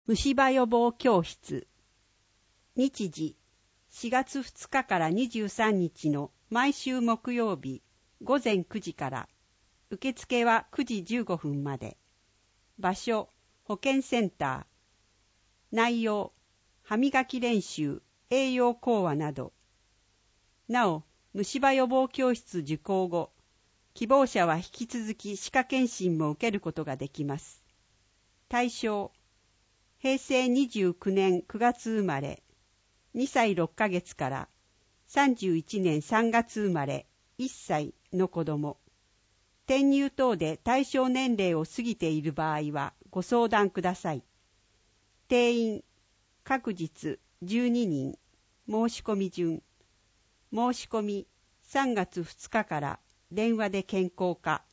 虫歯予防教室。日時4月2日から23日の毎週木曜日午前9時から。受付は9時15分まで。場所保健センター。内容歯磨き練習、栄養講話など。なお、虫歯予防教室受講後、希望者は引き続き歯科検診も受けることができます。対象平成29年9月生まれ、2歳6ヶ月から31年3月生まれ1歳の子供。転入等で対象年齢を過ぎている場合はご相談ください。定員各日12人。申し込み順。申し込み3月2日から電話で健康課。